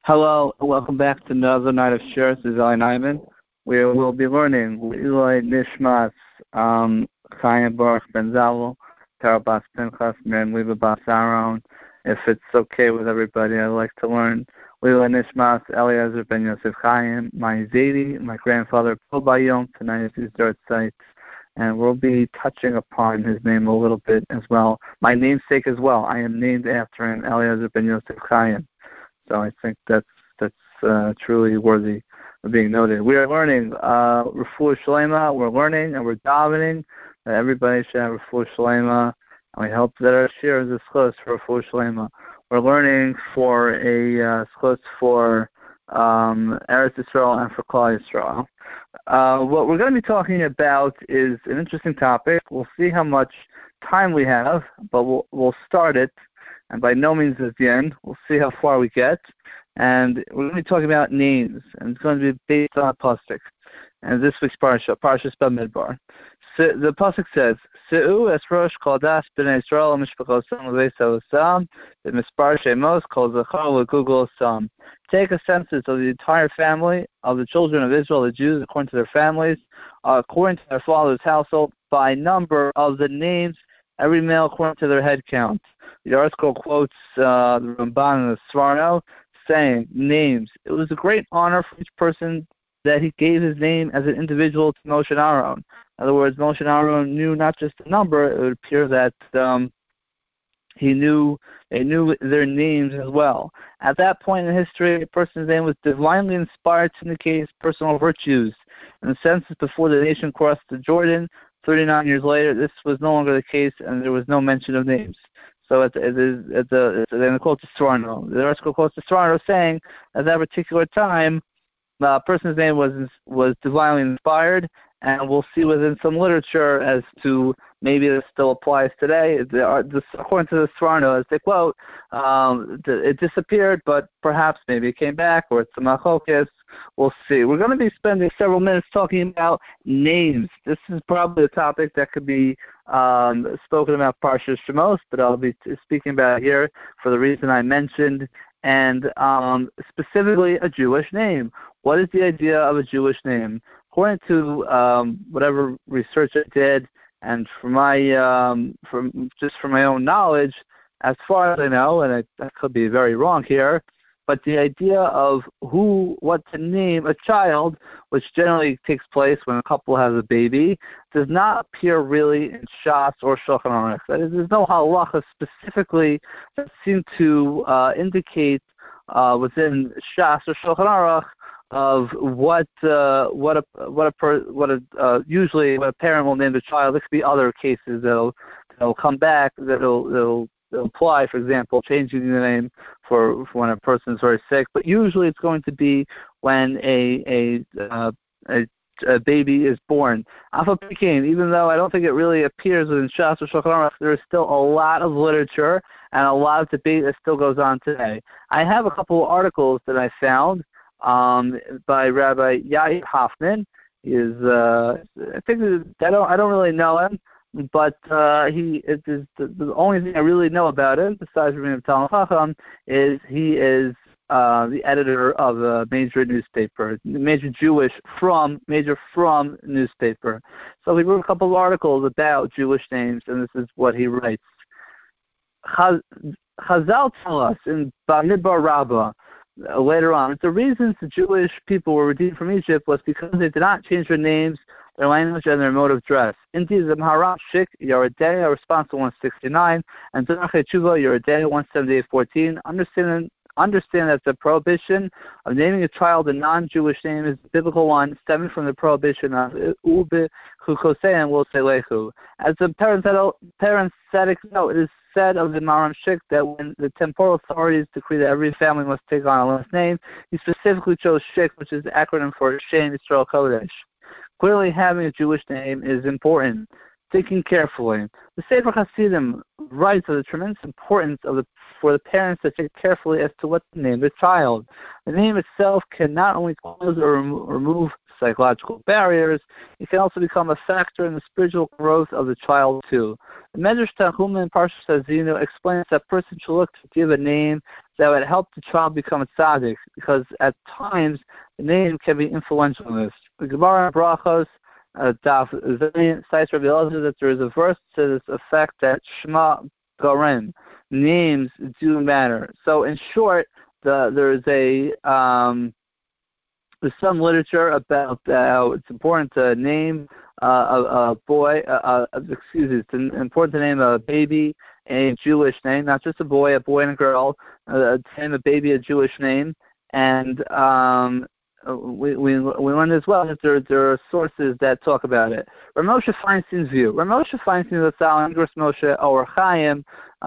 Hello, welcome back to another night of shares. This is Eli Nyman, where we'll be learning Eli Nishmas, Chaim Baruch Ben Zavel, Tara Bas Pinchas, Miriam Leva Bas Aaron. If it's okay with everybody, I'd like to learn Eli Nishmas, Eliezer Ben Yosef Chaim, my Zaidi, my grandfather Paul Bayom. Tonight is his dirt site, and we'll be touching upon his name a little bit as well. My namesake as well. I am named after him, Eliezer Ben Yosef Chaim. So I think that's truly worthy of being noted. We are learning Refuah Shalema. We're learning and we're davening that everybody should have Refuah Shalema, and we hope that our share is a schos for Refuah Shalema. We're learning for a schos for Eretz Yisrael and for Klal Yisrael. What we're going to be talking about is an interesting topic. We'll see how much time we have, but we'll start it. And by no means at the end. We'll see how far we get. And we're going to be talking about names. And it's going to be based on a pasuk. And this week's parsha, Parshas Bamidbar. The pasuk says, Se'u es rosh kol das b'nei Yisrael mishpachosam l'beis ha'osam b'mispar shemos kol zachar l'gugol osam. Take a census of the entire family of the children of Israel, the Jews, according to their families, according to their father's household, by number of the names, every male according to their head count. The article quotes the Ramban and the Sforno saying, names. It was a great honor for each person that he gave his name as an individual to Moshe and Aaron. In other words, Moshe and Aaron knew not just the number, it would appear that they knew their names as well. At that point in history, a person's name was divinely inspired to indicate his personal virtues. In the census before the nation crossed the Jordan, 39 years later, this was no longer the case, and there was no mention of names. So then it quotes the Sforno. The article quotes the Sforno saying, at that particular time, the person's name was divinely inspired, and we'll see within some literature as to maybe this still applies today. According to the Sforno, as they quote, it disappeared, but perhaps maybe it came back, or it's a machokes. We'll see. We're going to be spending several minutes talking about names. This is probably a topic that could be spoken about Parshas Shemos, but I'll be speaking about it here for the reason I mentioned, and specifically a Jewish name. What is the idea of a Jewish name? According to whatever research I did, and from my own knowledge, as far as I know, and I could be very wrong here, but the idea of what to name a child, which generally takes place when a couple has a baby, does not appear really in Shas or Shulchan Aruch. That is, there's no halacha specifically that seem to indicate within Shas or Shulchan Aruch of usually what a parent will name the child. There could be other cases that'll come back that'll apply, for example, changing the name for when a person is very sick. But usually it's going to be when a baby is born. Alpha Pekin, even though I don't think it really appears within Shas or Shulchan Aruch, there is still a lot of literature and a lot of debate that still goes on today. I have a couple of articles that I found by Rabbi Yair Hoffman. I don't really know him, but the only thing I really know about him, besides being Talmud Chacham, is he is the editor of a major newspaper, major from newspaper. So he wrote a couple of articles about Jewish names, and this is what he writes. Chazal tell us in Bamidbar Rabbah, later on, the reasons the Jewish people were redeemed from Egypt was because they did not change their names, their language, and their mode of dress. Indeed, the Maharam Shik Yeridea, responsible 169, and Zerachei Tshuva Yeridea 178:14, understand that the prohibition of naming a child a non-Jewish name is a biblical one, stemming from the prohibition of Ube Chukosein will say Lechu. As a parenthetic note, it is said of the Maharam Shik that when the temporal authorities decree that every family must take on a last name, he specifically chose Shik, which is the acronym for Shem Yisrael Kodesh. Clearly, having a Jewish name is important. Thinking carefully. The Sefer Hasidim writes of the tremendous importance for the parents to think carefully as to what to name their child. The name itself can not only cause or remove psychological barriers, it can also become a factor in the spiritual growth of the child too. The Medrash Tanchuma in Parshas Hazinu explains that a person should look to give a name that would help the child become a tzaddik, because at times the name can be influential in this. The Gemara Brachos Daf Zayin cites Rabbi Elazar that there is a verse to this effect that Shema Garen, names do matter. So in short, there's some literature about how it's important to name a boy. It's important to name a baby a Jewish name, not just a boy and a girl. To name a baby a Jewish name, and we learned as well that there are sources that talk about it. Rav Moshe Feinstein's view. Rav Moshe Feinstein, the Tzal Ingris Moshe Or Chaim,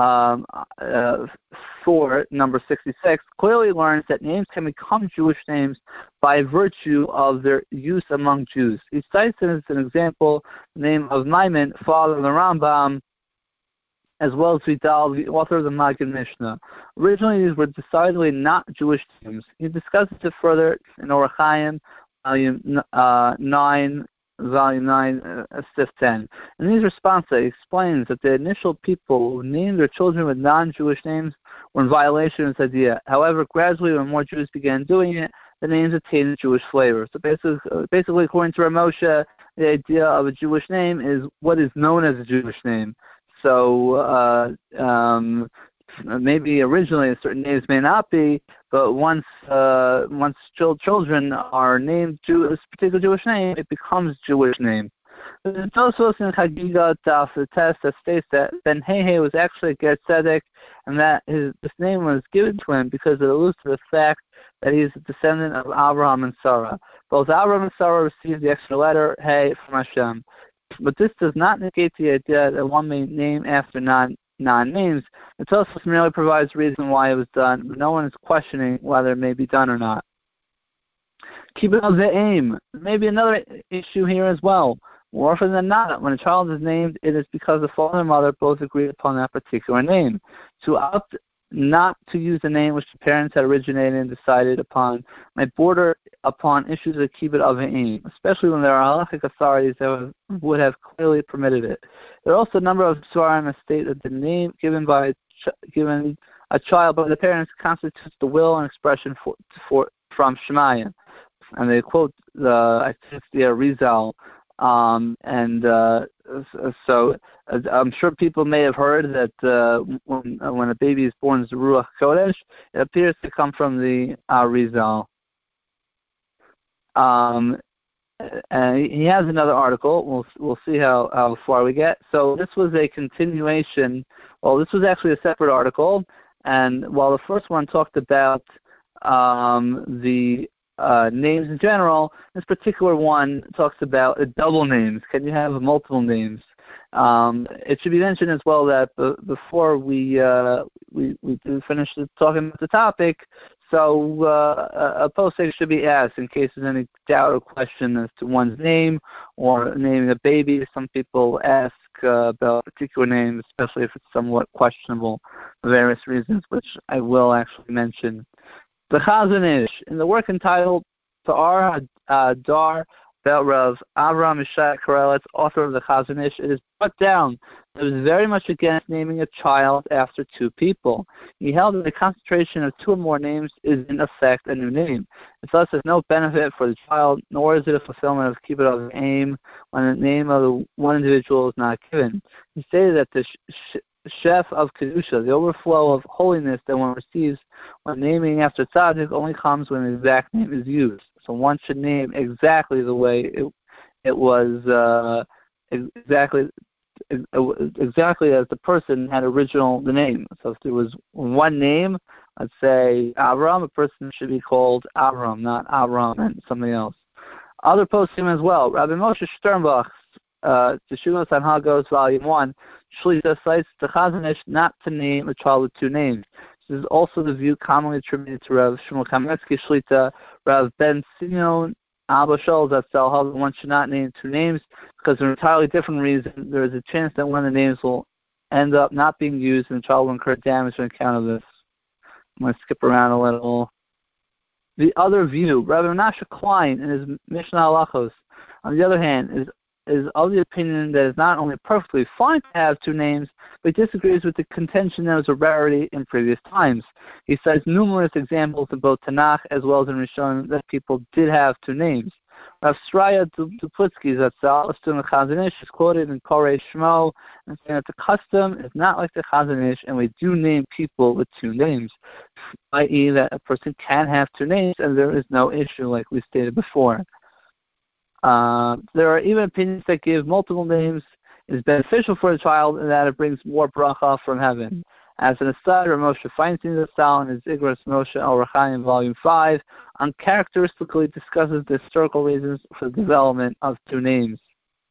4, number 66, clearly learns that names can become Jewish names by virtue of their use among Jews. He cites as an example the name of Maimon, father of the Rambam, as well as Vidal, the author of the Maggid Mishnah. Originally, these were decidedly not Jewish names. He discusses it further in Or Chaim, volume 9, Sif 10. In his response, he explains that the initial people who named their children with non-Jewish names were in violation of this idea. However, gradually, when more Jews began doing it, the names attained a Jewish flavor. So basically, according to Rav Moshe, the idea of a Jewish name is what is known as a Jewish name. So maybe originally certain names may not be, but once children are named this particular Jewish name, it becomes Jewish name. There's also in Chagiga Daf the test that states that Ben Hehe was actually a Ger Tzedek, and that this name was given to him because it alludes to the fact that he is a descendant of Abraham and Sarah. Both Abraham and Sarah received the extra letter Hey from Hashem. But this does not negate the idea that one may name after non-names. The Tosfos merely provides the reason why it was done, but no one is questioning whether it may be done or not. Kibbutz ve'em. Maybe another issue here as well. More often than not, when a child is named, it is because the father and mother both agreed upon that particular name. To opt not to use the name which the parents had originated and decided upon might border upon issues of kibbutz ve'em, especially when there are halachic authorities that would have clearly permitted it. There are also a number of svarim that state that the name given a child by the parents constitutes the will and expression from Shemayim, and they quote I think the Arizal. So I'm sure people may have heard that when a baby is born as Ruach Kodesh, it appears to come from the Arizal. And he has another article. We'll see how far we get. So this was a continuation. Well, this was actually a separate article. And while the first one talked about the names in general, this particular one talks about double names. Can you have multiple names? It should be mentioned as well that before we do finish talking about the topic, so a posting should be asked in case there's any doubt or question as to one's name or naming a baby. Some people ask about a particular name, especially if it's somewhat questionable for various reasons, which I will actually mention. The Chazon Ish, in the work entitled Ta'ar Dar about Rav Avraham Yishai Karelitz, author of the Chazon Ish, it is put down that it was very much against naming a child after two people. He held that the concentration of two or more names is in effect a new name. It thus has no benefit for the child, nor is it a fulfillment of kibbutz ve'em when the name of the one individual is not given. He stated that the chef of Kedusha, the overflow of holiness that one receives when naming after tzaddik, only comes when the exact name is used. So one should name exactly the way it was exactly as the person had the name. So if there was one name, let's say Avram, a person should be called Avram, not Avram and something else. Other posting as well. Rabbi Moshe Sternbach, Teshuvos Hanhagos, Volume 1, Shlita cites the Chazon Ish not to name a child with two names. This is also the view commonly attributed to Rav Shmuel Kametsky Shlita, Rav Ben Simeon Abba Shaul Zatzal, how one should not name two names because for an entirely different reason. There is a chance that one of the names will end up not being used and the child will incur damage on account of this. I'm going to skip around a little. The other view, Rabbi Menashe Klein in his Mishnah Halachos, on the other hand, is is of the opinion that it's not only perfectly fine to have two names, but he disagrees with the contention that it was a rarity in previous times. He cites numerous examples in both Tanakh as well as in Rishonim that people did have two names. Rav Sraya Duplitsky Zatzal, a student of Chazon Ish, is quoted in Korei Shmo and saying that the custom is not like the Chazon Ish, and we do name people with two names, i.e. that a person can have two names and there is no issue like we stated before. There are even opinions that give multiple names is beneficial for the child and that it brings more bracha from heaven. As an aside, Rav Moshe Feinstein Zatzal in his Igros Moshe El Rechaim Volume 5 uncharacteristically discusses the historical reasons for the development of two names.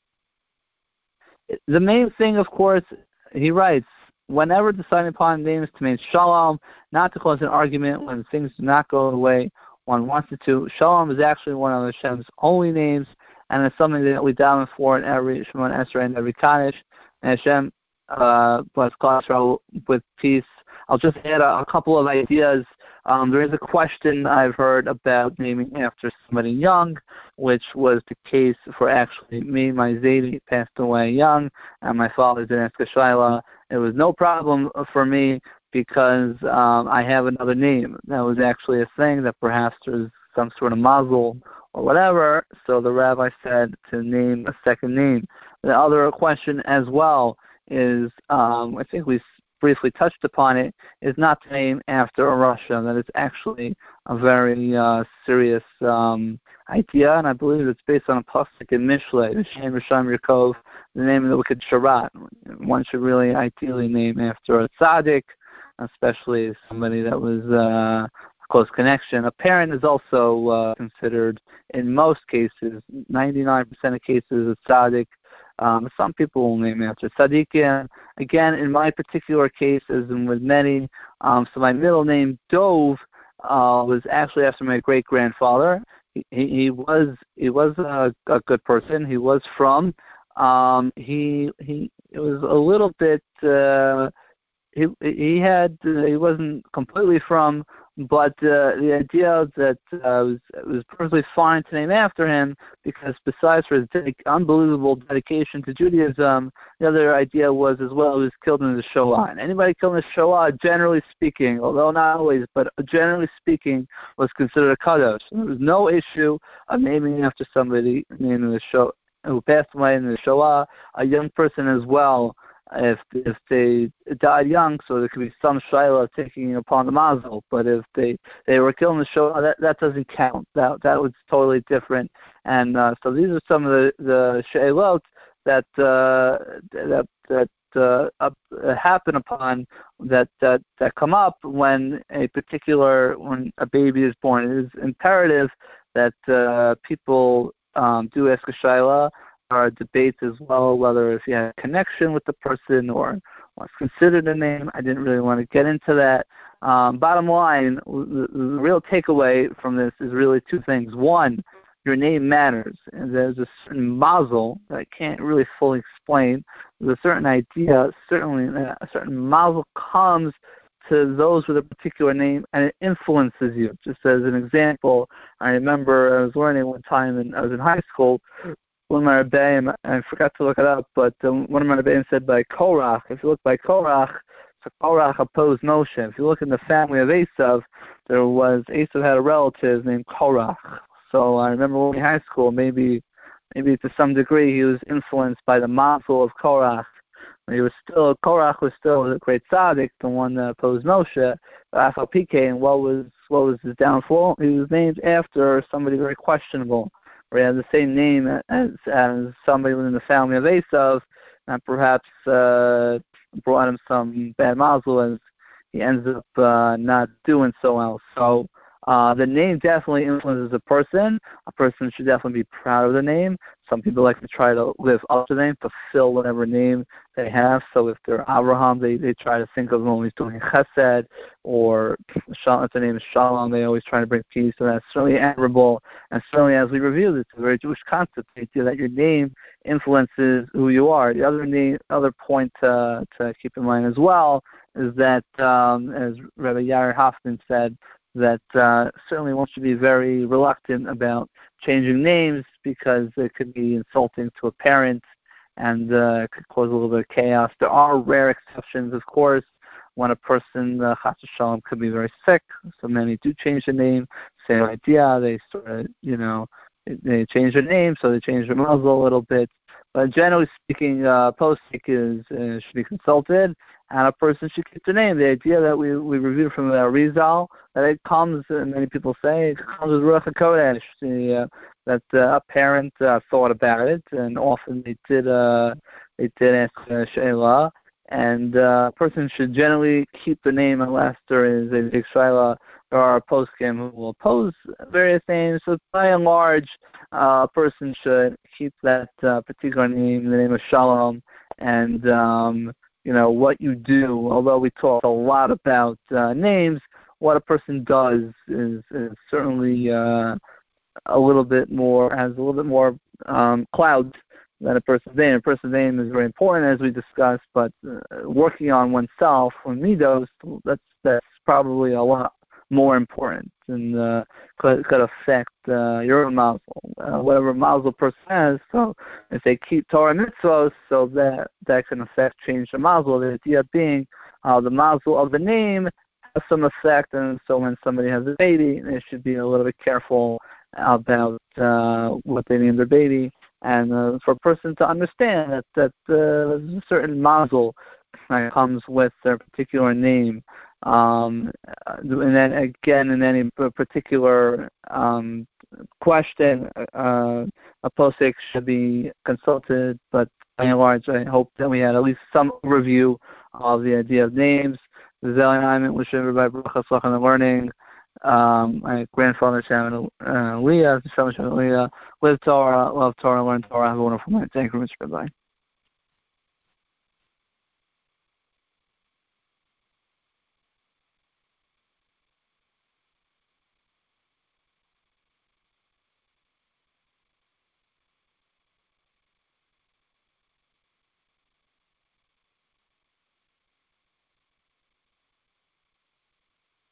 The main thing, of course, he writes, whenever deciding upon names to mean shalom, not to cause an argument when things do not go the way one wants it to. Shalom is actually one of Hashem's only names, and it's something that we daven for in every Shemon Esrei and every Kaddish. And Hashem bless Klal Yisrael with peace. I'll just add a couple of ideas. There is a question I've heard about naming after somebody young, which was the case for actually me. My Zaidi passed away young, and my father didn't ask a shayla. It was no problem for me because I have another name. That was actually a thing that perhaps there's some sort of mazel or whatever, so the rabbi said to name a second name. The other question as well is, I think we briefly touched upon it, is not to name after a Russia. That is actually a very serious idea, and I believe it's based on a pasuk in Mishlei, Shem Rishon Yaakov, the name of the wicked Sharat. One should really ideally name after a tzaddik, especially somebody that was a close connection. A parent is also considered, in most cases, 99% of cases, a tzaddik. Some people will name after tzaddikim. Again, in my particular case, as in with many, so my middle name, Dov, was actually after my great-grandfather. He was a good person. He was from. He was a little bit. He wasn't completely from, but the idea that it was perfectly fine to name after him, because besides for his unbelievable dedication to Judaism, the other idea was as well he was killed in the Shoah. And anybody killed in the Shoah, generally speaking, although not always, but generally speaking, was considered a kadosh. There was no issue of naming after somebody named in the Shoah who passed away in the Shoah, a young person as well. If they died young, so there could be some shayla taking upon the mazel. But if they were killed in the Shoah, that doesn't count. That was totally different. And so these are some of the shaylot that happen upon that come up when a baby is born. It is imperative that people do ask a shayla. There are debates as well whether if you have a connection with the person or what's considered a name. I didn't really want to get into that. Bottom line, the real takeaway from this is really two things. One, your name matters. And there's a certain mazel that I can't really fully explain. There's a certain idea, certainly a certain mazel comes to those with a particular name, and it influences you. Just as an example, I remember I was learning one time, and I was in high school. One of my rebbeim, I forgot to look it up, but one of my rebbeim said by Korach. If you look by Korach, so Korach opposed Moshe. If you look in the family of Esav, Esav had a relative named Korach. So I remember when we were in high school, maybe to some degree he was influenced by the mazel of Korach. Korach was still a great tzaddik, the one that opposed Moshe. But Afal PK, and what was his downfall? He was named after somebody very questionable, where he had the same name as somebody within the family of Esav, and perhaps brought him some bad mazel as he ends up not doing so well. So the name definitely influences a person. A person should definitely be proud of the name. Some people like to try to live up to the name, fulfill whatever name they have. So if they're Abraham, they try to think of him always doing chesed, or if the name is Shalom, they always try to bring peace. So that's certainly admirable. And certainly, as we reviewed, it's a very Jewish concept, the idea that your name influences who you are. The other point to keep in mind as well is that, as Rabbi Yair Hoffman said, that certainly one should be very reluctant about changing names because it could be insulting to a parent and it could cause a little bit of chaos. There are rare exceptions, of course, when a person, chas v'shalom, could be very sick. So many do change the name. Same idea. They sort of, they change their name, so they change their muzzle a little bit. But generally speaking, posik should be consulted, and a person should keep their name. The idea that we reviewed from Rizal, that it comes, and many people say, it comes with Ruach HaKodesh, that a parent thought about it, and often they did ask Sheila, and a person should generally keep the name unless there is a big Sheila. There are poskim who will oppose various names, so by and large, a person should keep that particular name, the name of Shalom, and what you do. Although we talk a lot about names, what a person does is certainly has a little bit more clout than a person's name. A person's name is very important, as we discussed, but working on oneself, on midos, that's probably a lot more important and could affect your own mazel, whatever mazel person has. So if they keep Torah mitzvahs, so that can affect, change the mazel. The idea being the mazel of the name has some effect, and so when somebody has a baby, they should be a little bit careful about what they name their baby, and for a person to understand that there's a certain mazel that comes with their particular name. And then again, in any particular question, a posik should be consulted, but by and large, I hope that we had at least some review of the idea of names. The Zeli and I wish everybody bracha tzlachah in the learning. My grandfather, Shalom Leah, live Torah, love Torah, learn Torah. Have a wonderful night. Thank you very much. Bye-bye.